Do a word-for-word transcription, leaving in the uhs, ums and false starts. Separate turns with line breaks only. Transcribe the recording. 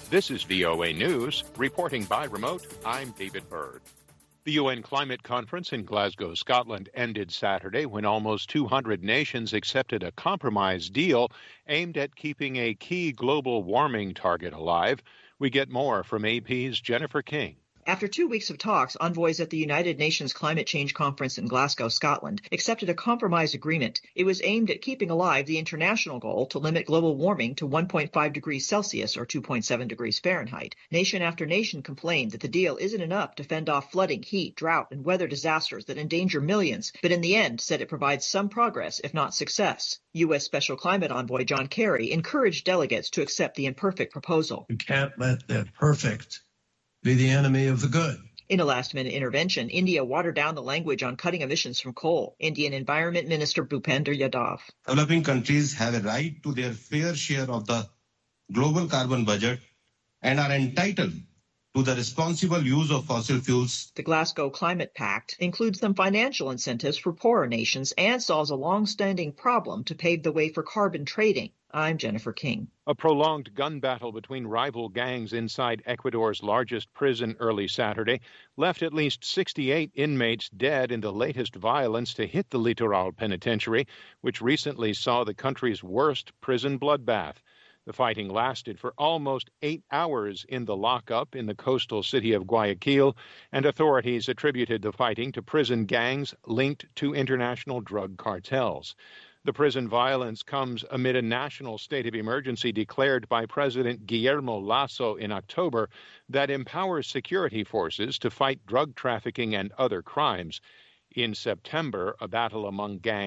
This is V O A News. Reporting by remote, I'm David Byrd. The U N Climate Conference in Glasgow, Scotland ended Saturday when almost two hundred nations accepted a compromise deal aimed at keeping a key global warming target alive. We get more from A P's Jennifer King.
After two weeks of talks, envoys at the United Nations Climate Change Conference in Glasgow, Scotland, accepted a compromise agreement. It was aimed at keeping alive the international goal to limit global warming to one point five degrees Celsius or two point seven degrees Fahrenheit. Nation after nation complained that the deal isn't enough to fend off flooding, heat, drought, and weather disasters that endanger millions, but in the end said it provides some progress, if not success. U S Special Climate Envoy John Kerry encouraged delegates to accept the imperfect proposal.
You can't let the perfect be the enemy of the good.
In a last-minute intervention, India watered down the language on cutting emissions from coal. Indian Environment Minister Bhupender Yadav.
Developing countries have a right to their fair share of the global carbon budget and are entitled to the responsible use of fossil fuels.
The Glasgow Climate Pact includes some financial incentives for poorer nations and solves a long-standing problem to pave the way for carbon trading. I'm Jennifer King.
A prolonged gun battle between rival gangs inside Ecuador's largest prison early Saturday left at least sixty-eight inmates dead in the latest violence to hit the Litoral Penitentiary, which recently saw the country's worst prison bloodbath. The fighting lasted for almost eight hours in the lockup in the coastal city of Guayaquil, and authorities attributed the fighting to prison gangs linked to international drug cartels. The prison violence comes amid a national state of emergency declared by President Guillermo Lasso in October that empowers security forces to fight drug trafficking and other crimes. In September, a battle among gangs